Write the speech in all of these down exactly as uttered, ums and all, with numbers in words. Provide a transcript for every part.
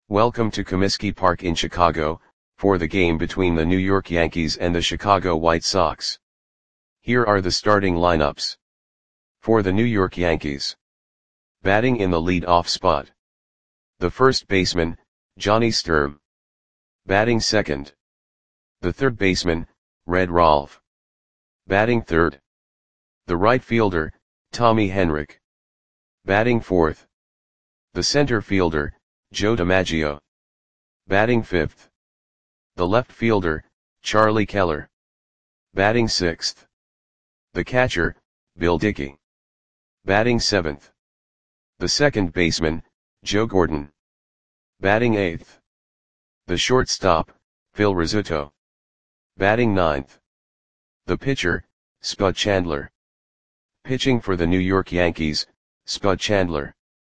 Welcome to Comiskey Park in Chicago, for the game between the New York Yankees and the Chicago White Sox. Here are the starting lineups. For the New York Yankees. Batting in the lead-off spot. The first baseman, Johnny Sturm. Batting second. The third baseman, Red Rolfe. Batting third. The right fielder, Tommy Henrich. Batting fourth. The center fielder, Joe DiMaggio. Batting fifth. The left fielder, Charlie Keller. Batting sixth. The catcher, Bill Dickey. Batting seventh. The second baseman, Joe Gordon. Batting eighth. The shortstop, Phil Rizzuto. Batting ninth. The pitcher, Spud Chandler. Pitching for the New York Yankees, Spud Chandler.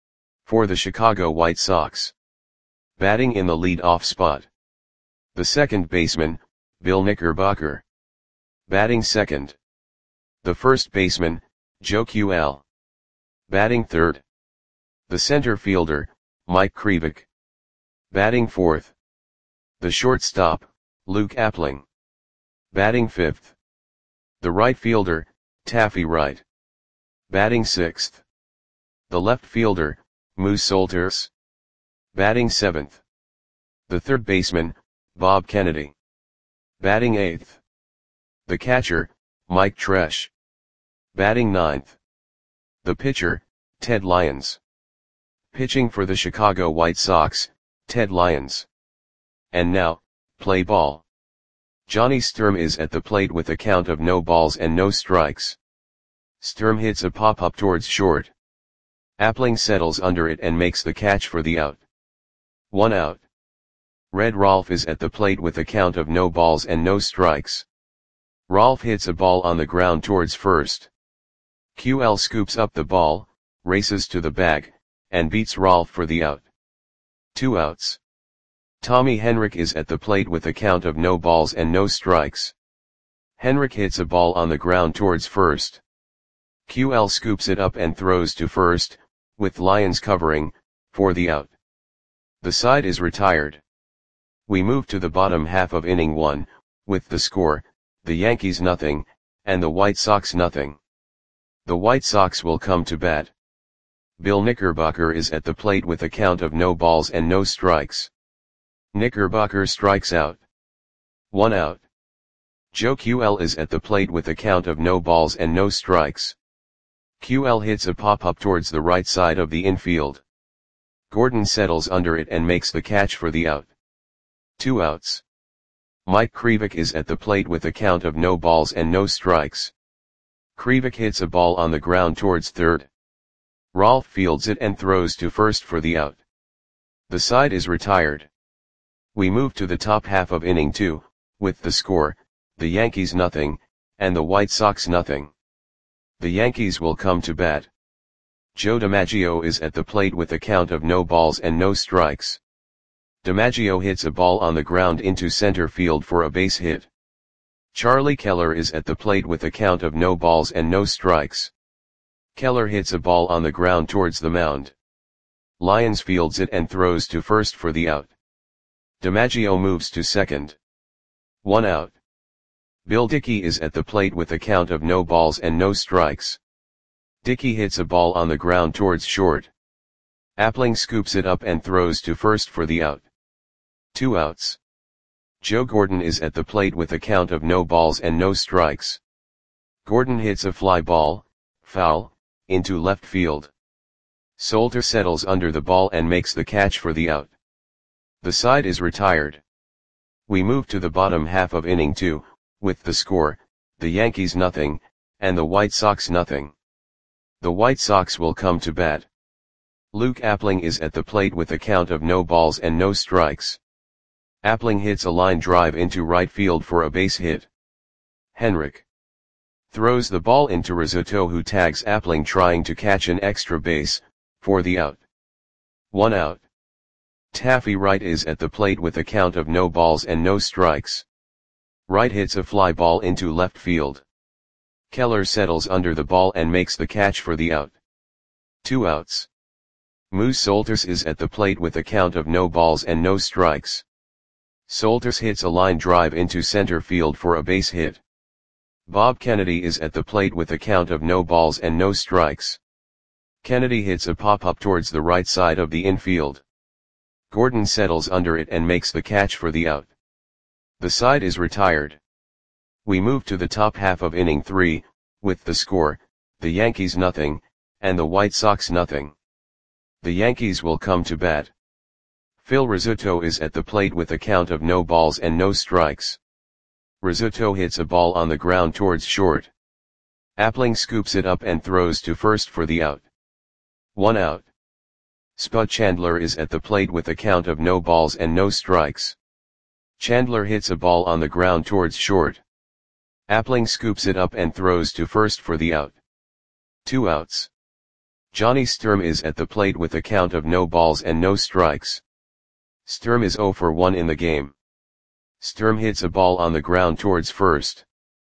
For the Chicago White Sox. Batting in the lead-off spot. The second baseman, Bill Knickerbocker. Batting second. The first baseman, Joe Q L. Batting third. The center fielder, Mike Krivik. Batting fourth. The shortstop, Luke Appling. Batting fifth. The right fielder, Taffy Wright. Batting sixth. The left fielder, Moose Solters. Batting seventh. The third baseman, Bob Kennedy. Batting eighth. The catcher, Mike Tresh. Batting ninth. The pitcher, Ted Lyons. Pitching for the Chicago White Sox, Ted Lyons. And now, play ball. Johnny Sturm is at the plate with a count of no balls and no strikes. Sturm hits a pop-up towards short. Appling settles under it and makes the catch for the out. One out. Red Rolfe is at the plate with a count of no balls and no strikes. Rolfe hits a ball on the ground towards first. Q L scoops up the ball, races to the bag, and beats Rolfe for the out. Two outs. Tommy Henrich is at the plate with a count of no balls and no strikes. Henrich hits a ball on the ground towards first. Q L scoops it up and throws to first, with Lyons covering, for the out. The side is retired. We move to the bottom half of inning one, with the score, the Yankees nothing, and the White Sox nothing. The White Sox will come to bat. Bill Knickerbocker is at the plate with a count of no balls and no strikes. Knickerbocker strikes out. One out. Joe Q L is at the plate with a count of no balls and no strikes. Q L hits a pop-up towards the right side of the infield. Gordon settles under it and makes the catch for the out. Two outs. Mike Krivik is at the plate with a count of no balls and no strikes. Krivik hits a ball on the ground towards third. Rolfe fields it and throws to first for the out. The side is retired. We move to the top half of inning two, with the score, the Yankees nothing, and the White Sox nothing. The Yankees will come to bat. Joe DiMaggio is at the plate with a count of no balls and no strikes. DiMaggio hits a ball on the ground into center field for a base hit. Charlie Keller is at the plate with a count of no balls and no strikes. Keller hits a ball on the ground towards the mound. Lyons fields it and throws to first for the out. DiMaggio moves to second. One out. Bill Dickey is at the plate with a count of no balls and no strikes. Dickey hits a ball on the ground towards short. Appling scoops it up and throws to first for the out. Two outs. Joe Gordon is at the plate with a count of no balls and no strikes. Gordon hits a fly ball, foul, into left field. Solter settles under the ball and makes the catch for the out. The side is retired. We move to the bottom half of inning two, with the score, the Yankees nothing, and the White Sox nothing. The White Sox will come to bat. Luke Appling is at the plate with a count of no balls and no strikes. Appling hits a line drive into right field for a base hit. Henrich throws the ball into Rizzuto, who tags Appling trying to catch an extra base, for the out. One out. Taffy Wright is at the plate with a count of no balls and no strikes. Wright hits a fly ball into left field. Keller settles under the ball and makes the catch for the out. Two outs. Moose Soltis is at the plate with a count of no balls and no strikes. Soltis hits a line drive into center field for a base hit. Bob Kennedy is at the plate with a count of no balls and no strikes. Kennedy hits a pop-up towards the right side of the infield. Gordon settles under it and makes the catch for the out. The side is retired. We move to the top half of inning three, with the score, the Yankees nothing, and the White Sox nothing. The Yankees will come to bat. Phil Rizzuto is at the plate with a count of no balls and no strikes. Rizzuto hits a ball on the ground towards short. Appling scoops it up and throws to first for the out. One out. Spud Chandler is at the plate with a count of no balls and no strikes. Chandler hits a ball on the ground towards short. Appling scoops it up and throws to first for the out. Two outs. Johnny Sturm is at the plate with a count of no balls and no strikes. Sturm is oh for one in the game. Sturm hits a ball on the ground towards first.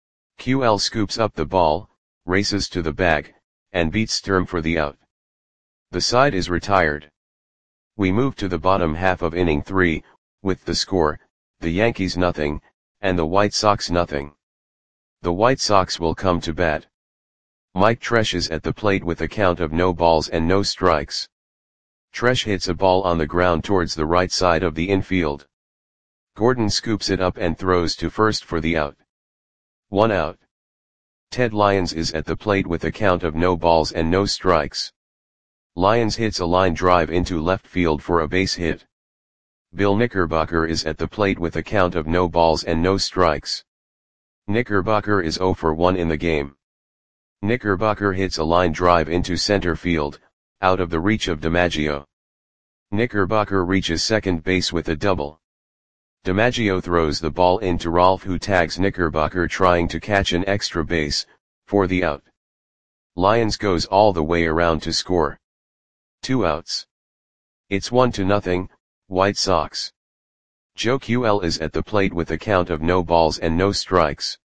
Q L scoops up the ball, races to the bag, and beats Sturm for the out. The side is retired. We move to the bottom half of inning three, with the score, the Yankees nothing, and the White Sox nothing. The White Sox will come to bat. Mike Tresh is at the plate with a count of no balls and no strikes. Tresh hits a ball on the ground towards the right side of the infield. Gordon scoops it up and throws to first for the out. One out. Ted Lyons is at the plate with a count of no balls and no strikes. Lyons hits a line drive into left field for a base hit. Bill Knickerbocker is at the plate with a count of no balls and no strikes. Knickerbocker is oh for one in the game. Knickerbocker hits a line drive into center field, out of the reach of DiMaggio. Knickerbocker reaches second base with a double. DiMaggio throws the ball into Rolf, who tags Knickerbocker trying to catch an extra base, for the out. Lyons goes all the way around to score. Two outs. It's one to nothing, White Sox. Joe Q L is at the plate with a count of no balls and no strikes.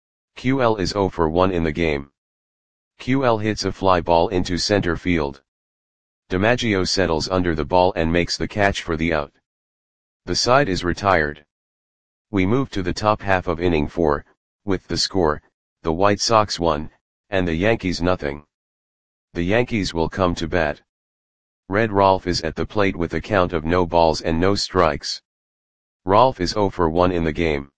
Q L is oh for one in the game. Q L hits a fly ball into center field. DiMaggio settles under the ball and makes the catch for the out. The side is retired. We move to the top half of inning four, with the score, the White Sox one, and the Yankees nothing. The Yankees will come to bat. Red Rolf is at the plate with a count of no balls and no strikes. Rolf is oh for one in the game.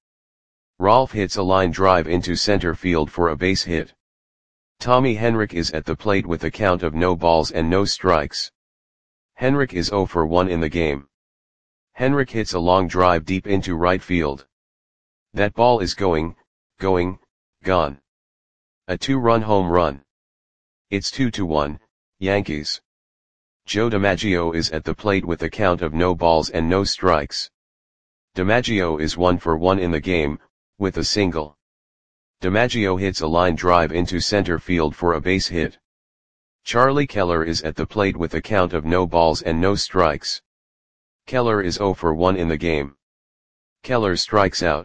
Rolf hits a line drive into center field for a base hit. Tommy Henrich is at the plate with a count of no balls and no strikes. Henrich is oh for one in the game. Henrich hits a long drive deep into right field. That ball is going, going, gone. A two-run home run. It's two to one, Yankees. Joe DiMaggio is at the plate with a count of no balls and no strikes. DiMaggio is one for one in the game, with a single. DiMaggio hits a line drive into center field for a base hit. Charlie Keller is at the plate with a count of no balls and no strikes. Keller is oh for one in the game. Keller strikes out.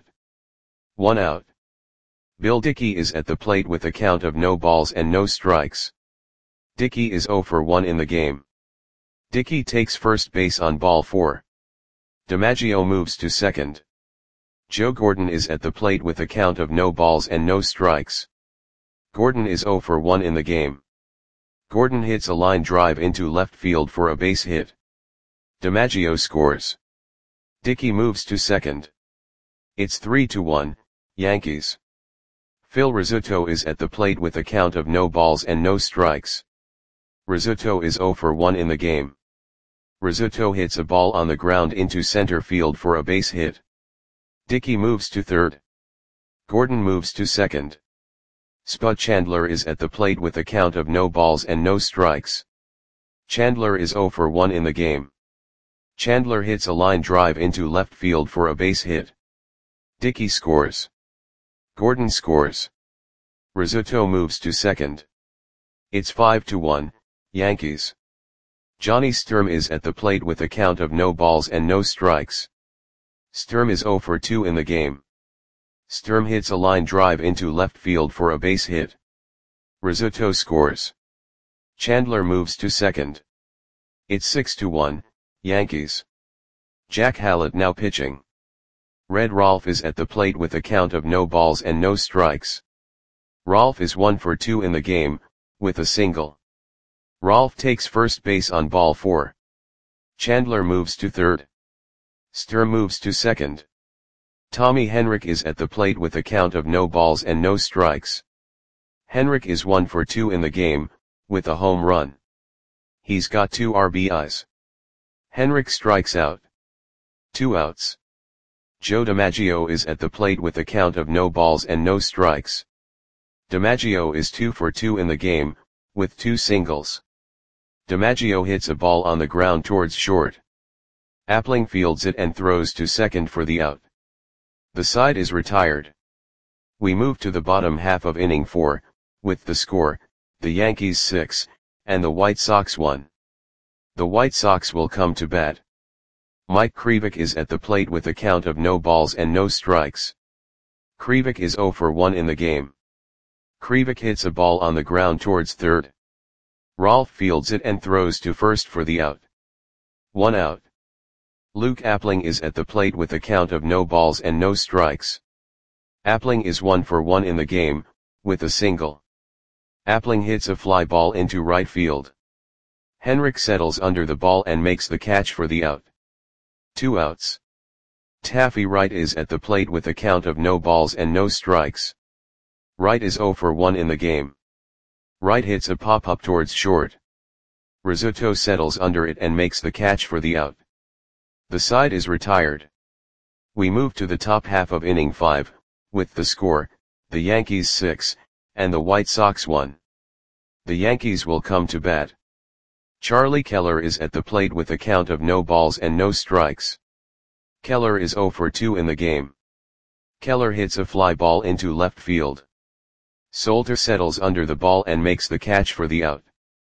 One out. Bill Dickey is at the plate with a count of no balls and no strikes. Dickey is oh for one in the game. Dickey takes first base on ball four. DiMaggio moves to second. Joe Gordon is at the plate with a count of no balls and no strikes. Gordon is oh for one in the game. Gordon hits a line drive into left field for a base hit. DiMaggio scores. Dickey moves to second. It's three to one, Yankees. Phil Rizzuto is at the plate with a count of no balls and no strikes. Rizzuto is oh for one in the game. Rizzuto hits a ball on the ground into center field for a base hit. Dickey moves to third. Gordon moves to second. Spud Chandler is at the plate with a count of no balls and no strikes. Chandler is oh for one in the game. Chandler hits a line drive into left field for a base hit. Dickey scores. Gordon scores. Rizzuto moves to second. It's five to one, Yankees. Johnny Sturm is at the plate with a count of no balls and no strikes. Sturm is oh for two in the game. Sturm hits a line drive into left field for a base hit. Rizzuto scores. Chandler moves to second. It's six to one, Yankees. Jack Hallett now pitching. Red Rolf is at the plate with a count of no balls and no strikes. Rolf is one for two in the game, with a single. Rolf takes first base on ball four. Chandler moves to third. Sturm moves to second. Tommy Henrich is at the plate with a count of no balls and no strikes. Henrich is one for two in the game, with a home run. He's got two R B Is. Henrich strikes out. Two outs. Joe DiMaggio is at the plate with a count of no balls and no strikes. DiMaggio is two for two in the game, with two singles. DiMaggio hits a ball on the ground towards short. Appling fields it and throws to second for the out. The side is retired. We move to the bottom half of inning four, with the score, the Yankees six, and the White Sox one. The White Sox will come to bat. Mike Krivik is at the plate with a count of no balls and no strikes. Krivik is zero for one in the game. Krivik hits a ball on the ground towards third. Rolf fields it and throws to first for the out. One out. Luke Appling is at the plate with a count of no balls and no strikes. Appling is one for one in the game, with a single. Appling hits a fly ball into right field. Henrich settles under the ball and makes the catch for the out. Two outs. Taffy Wright is at the plate with a count of no balls and no strikes. Wright is zero for one in the game. Wright hits a pop-up towards short. Rizzuto settles under it and makes the catch for the out. The side is retired. We move to the top half of inning five, with the score, the Yankees six, and the White Sox one. The Yankees will come to bat. Charlie Keller is at the plate with a count of no balls and no strikes. Keller is zero for two in the game. Keller hits a fly ball into left field. Solter settles under the ball and makes the catch for the out.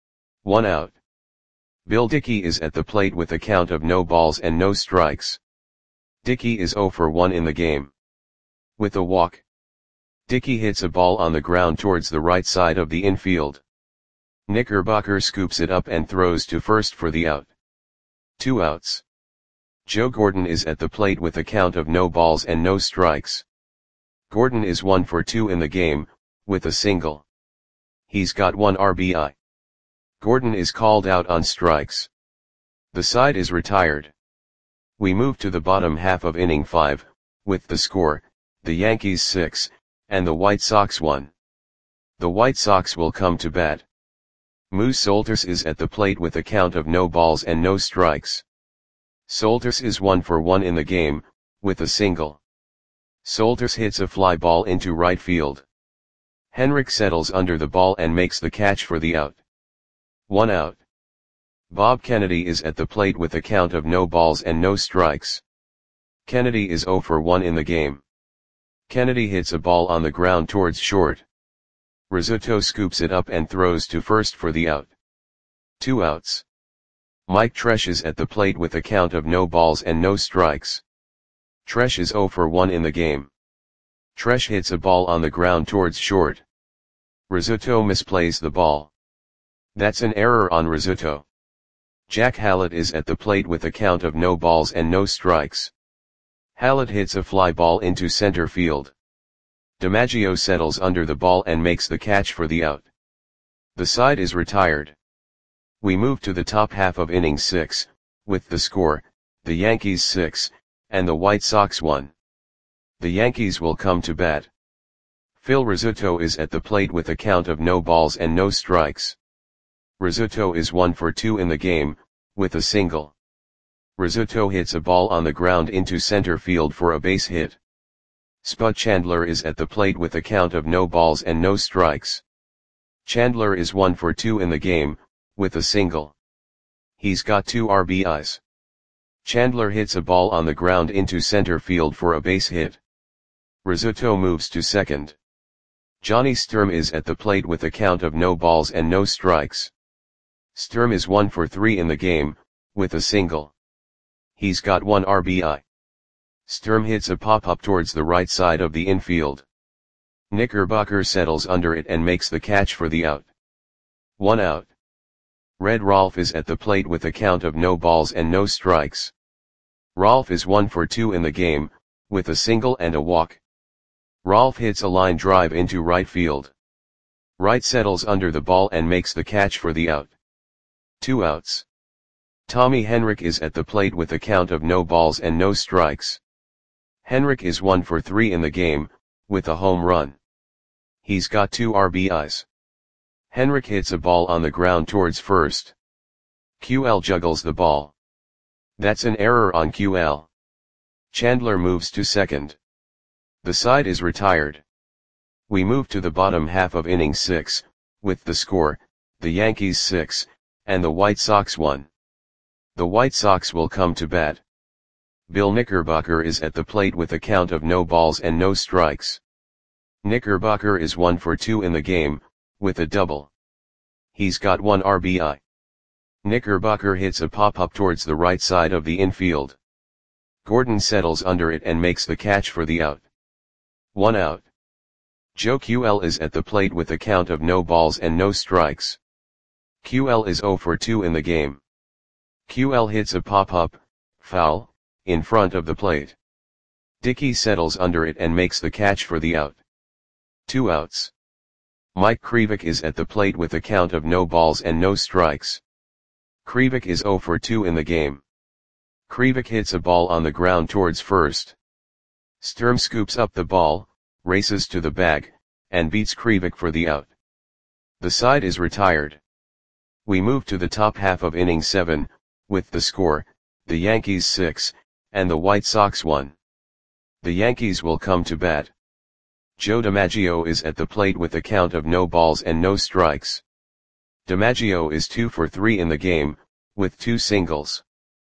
One out. Bill Dickey is at the plate with a count of no balls and no strikes. Dickey is zero for one in the game. With a walk. Dickey hits a ball on the ground towards the right side of the infield. Knickerbocker scoops it up and throws to first for the out. Two outs. Joe Gordon is at the plate with a count of no balls and no strikes. Gordon is one for two in the game, with a single. He's got one R B I. Gordon is called out on strikes. The side is retired. We move to the bottom half of inning five, with the score, the Yankees six, and the White Sox one. The White Sox will come to bat. Moose Solters is at the plate with a count of no balls and no strikes. Solters is one for one in the game, with a single. Solters hits a fly ball into right field. Henrich settles under the ball and makes the catch for the out. One out. Bob Kennedy is at the plate with a count of no balls and no strikes. Kennedy is zero for one in the game. Kennedy hits a ball on the ground towards short. Rizzuto scoops it up and throws to first for the out. Two outs. Mike Tresh is at the plate with a count of no balls and no strikes. Tresh is zero for one in the game. Tresh hits a ball on the ground towards short. Rizzuto misplays the ball. That's an error on Rizzuto. Jack Hallett is at the plate with a count of no balls and no strikes. Hallett hits a fly ball into center field. DiMaggio settles under the ball and makes the catch for the out. The side is retired. We move to the top half of inning six, with the score, the Yankees six, and the White Sox one. The Yankees will come to bat. Phil Rizzuto is at the plate with a count of no balls and no strikes. Rizzuto is one for two in the game, with a single. Rizzuto hits a ball on the ground into center field for a base hit. Spud Chandler is at the plate with a count of no balls and no strikes. Chandler is one for two in the game, with a single. He's got two R B Is. Chandler hits a ball on the ground into center field for a base hit. Rizzuto moves to second. Johnny Sturm is at the plate with a count of no balls and no strikes. Sturm is one for three in the game, with a single. He's got one R B I. Sturm hits a pop-up towards the right side of the infield. Knickerbocker settles under it and makes the catch for the out. One out. Red Rolf is at the plate with a count of no balls and no strikes. Rolf is one for two in the game, with a single and a walk. Rolf hits a line drive into right field. Wright settles under the ball and makes the catch for the out. Two outs. Tommy Henrik is at the plate with a count of no balls and no strikes. Henrik is one for three in the game, with a home run. He's got two R B Is. Henrik hits a ball on the ground towards first. Q L juggles the ball. That's an error on Q L. Chandler moves to second. The side is retired. We move to the bottom half of inning six, with the score, the Yankees six, and the White Sox one. The White Sox will come to bat. Bill Knickerbocker is at the plate with a count of no balls and no strikes. Knickerbocker is one for two in the game, with a double. He's got one R B I. Knickerbocker hits a pop-up towards the right side of the infield. Gordon settles under it and makes the catch for the out. One out. Joe Q L is at the plate with a count of no balls and no strikes. Q L is zero for two in the game. Q L hits a pop-up, foul, in front of the plate. Dickey settles under it and makes the catch for the out. Two outs. Mike Krivik is at the plate with a count of no balls and no strikes. Krivik is zero for two in the game. Krivik hits a ball on the ground towards first. Sturm scoops up the ball, races to the bag, and beats Krivik for the out. The side is retired. We move to the top half of inning seven, with the score, the Yankees six, and the White Sox one. The Yankees will come to bat. Joe DiMaggio is at the plate with a count of no balls and no strikes. DiMaggio is two for three in the game, with two singles.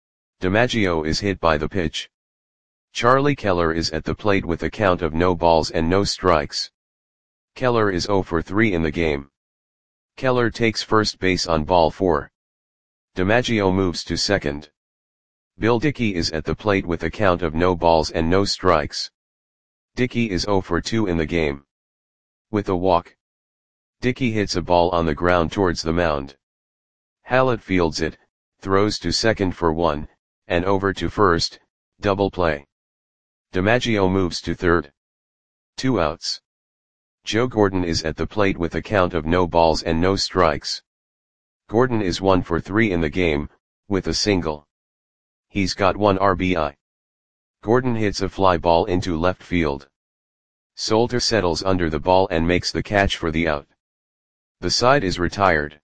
DiMaggio is hit by the pitch. Charlie Keller is at the plate with a count of no balls and no strikes. Keller is zero for three in the game. Keller takes first base on ball four. DiMaggio moves to second. Bill Dickey is at the plate with a count of no balls and no strikes. Dickey is zero for two in the game. With a walk. Dickey hits a ball on the ground towards the mound. Hallett fields it, throws to second for one, and over to first, double play. DiMaggio moves to third. Two outs. Joe Gordon is at the plate with a count of no balls and no strikes. Gordon is one for three in the game, with a single. He's got one R B I. Gordon hits a fly ball into left field. Solter settles under the ball and makes the catch for the out. The side is retired.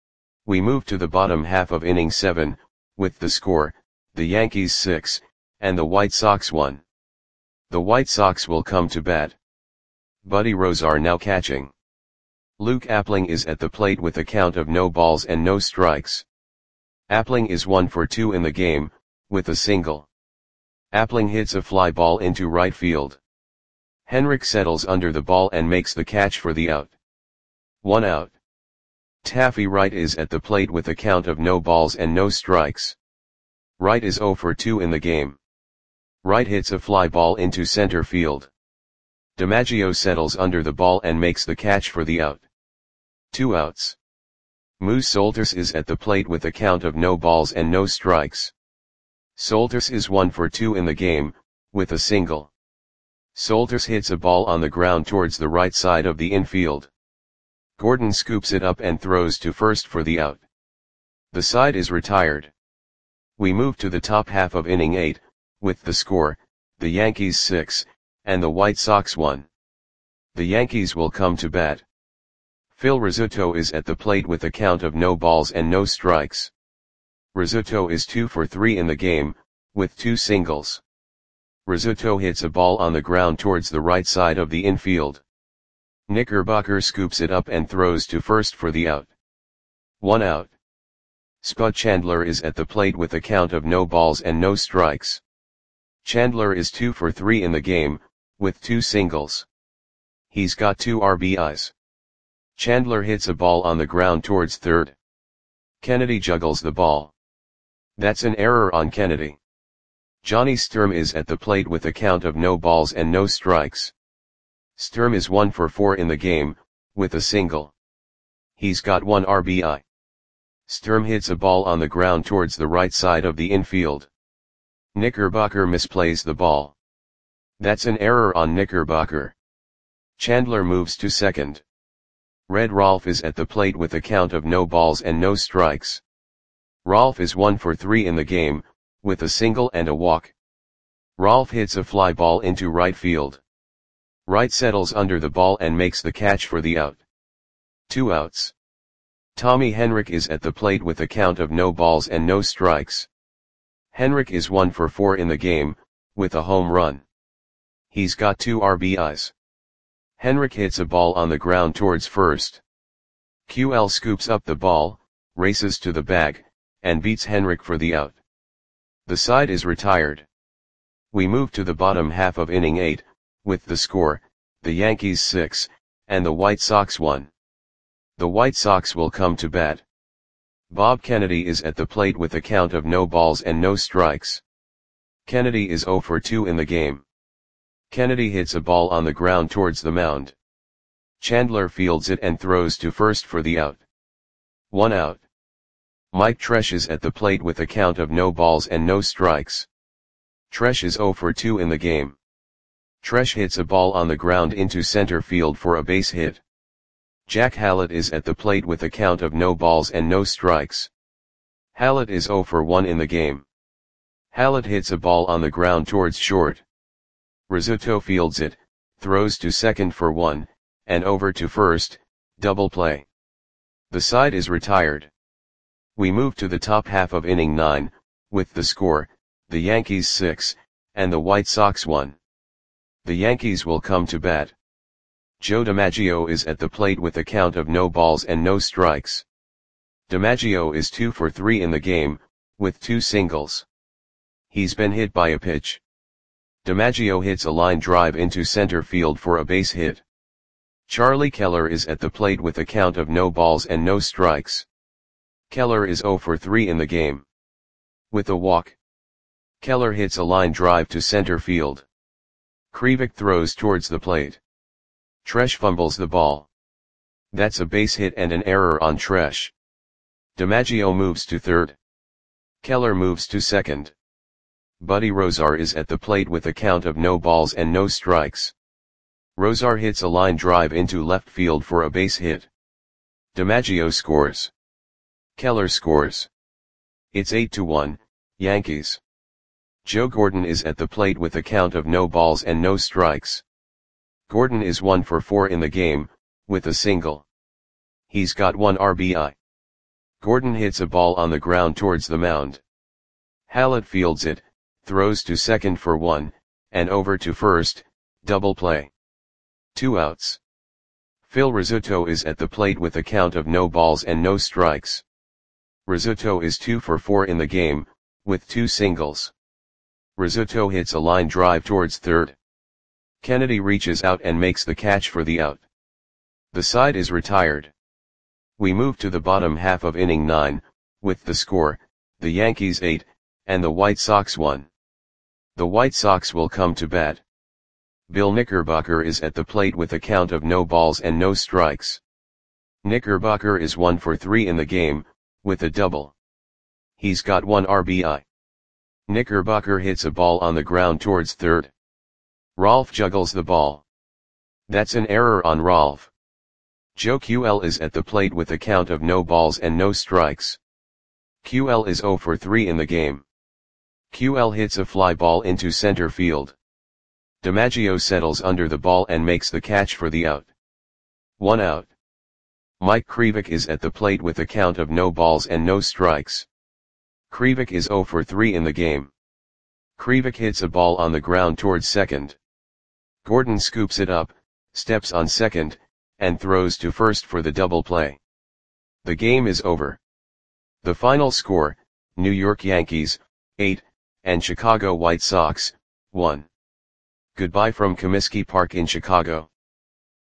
We move to the bottom half of inning seven, with the score, the Yankees six, and the White Sox one. The White Sox will come to bat. Buddy Rozar now catching. Luke Appling is at the plate with a count of no balls and no strikes. Appling is one for two in the game, with a single. Appling hits a fly ball into right field. Henrik settles under the ball and makes the catch for the out. One out. Taffy Wright is at the plate with a count of no balls and no strikes. Wright is zero for two in the game. Wright hits a fly ball into center field. DiMaggio settles under the ball and makes the catch for the out. Two outs. Moose Solters is at the plate with a count of no balls and no strikes. Solters is one for two in the game, with a single. Solters hits a ball on the ground towards the right side of the infield. Gordon scoops it up and throws to first for the out. The side is retired. We move to the top half of inning eight, with the score, the Yankees six, and the White Sox one. The Yankees will come to bat. Phil Rizzuto is at the plate with a count of no balls and no strikes. Rizzuto is two for three in the game, with two singles. Rizzuto hits a ball on the ground towards the right side of the infield. Knickerbocker scoops it up and throws to first for the out. One out. Spud Chandler is at the plate with a count of no balls and no strikes. Chandler is two for three in the game, with two singles. He's got two R B Is. Chandler hits a ball on the ground towards third. Kennedy juggles the ball. That's an error on Kennedy. Johnny Sturm is at the plate with a count of no balls and no strikes. Sturm is one for four in the game, with a single. He's got one R B I. Sturm hits a ball on the ground towards the right side of the infield. Knickerbocker misplays the ball. That's an error on Knickerbocker. Chandler moves to second. Red Rolf is at the plate with a count of no balls and no strikes. Rolf is one for three in the game, with a single and a walk. Rolf hits a fly ball into right field. Wright settles under the ball and makes the catch for the out. Two outs. Tommy Henrich is at the plate with a count of no balls and no strikes. Henrich is one for four in the game, with a home run. He's got two R B Is. Henrich hits a ball on the ground towards first. Q L scoops up the ball, races to the bag, and beats Henrich for the out. The side is retired. We move to the bottom half of inning eight, with the score, the Yankees six, and the White Sox one. The White Sox will come to bat. Bob Kennedy is at the plate with a count of no balls and no strikes. Kennedy is zero for two in the game. Kennedy hits a ball on the ground towards the mound. Chandler fields it and throws to first for the out. One out. Mike Tresh is at the plate with a count of no balls and no strikes. Tresh is zero for two in the game. Tresh hits a ball on the ground into center field for a base hit. Jack Hallett is at the plate with a count of no balls and no strikes. Hallett is zero for one in the game. Hallett hits a ball on the ground towards short. Rizzuto fields it, throws to second for one, and over to first, double play. The side is retired. We move to the top half of inning nine, with the score, the Yankees six, and the White Sox one. The Yankees will come to bat. Joe DiMaggio is at the plate with a count of no balls and no strikes. DiMaggio is two for three in the game, with two singles. He's been hit by a pitch. DiMaggio hits a line drive into center field for a base hit. Charlie Keller is at the plate with a count of no balls and no strikes. Keller is zero for three in the game. With a walk. Keller hits a line drive to center field. Krivik throws towards the plate. Tresh fumbles the ball. That's a base hit and an error on Tresh. DiMaggio moves to third. Keller moves to second. Buddy Rozar is at the plate with a count of no balls and no strikes. Rozar hits a line drive into left field for a base hit. DiMaggio scores. Keller scores. It's eight to one, Yankees. Joe Gordon is at the plate with a count of no balls and no strikes. Gordon is one for four in the game, with a single. He's got one R B I. Gordon hits a ball on the ground towards the mound. Hallett fields it, throws to second for one, and over to first, double play. Two outs. Phil Rizzuto is at the plate with a count of no balls and no strikes. Rizzuto is two for four in the game, with two singles. Rizzuto hits a line drive towards third. Kennedy reaches out and makes the catch for the out. The side is retired. We move to the bottom half of inning nine, with the score, the Yankees eight, and the White Sox one. The White Sox will come to bat. Bill Knickerbocker is at the plate with a count of no balls and no strikes. Knickerbocker is one for three in the game, with a double. He's got one R B I. Knickerbocker hits a ball on the ground towards third. Rolf juggles the ball. That's an error on Rolf. Joe Q L is at the plate with a count of no balls and no strikes. Q L is zero for three in the game. Q L hits a fly ball into center field. DiMaggio settles under the ball and makes the catch for the out. One out. Mike Krivik is at the plate with a count of no balls and no strikes. Krivik is zero for three in the game. Krivik hits a ball on the ground towards second. Gordon scoops it up, steps on second, and throws to first for the double play. The game is over. The final score, New York Yankees, eight, and Chicago White Sox, one. Goodbye from Comiskey Park in Chicago.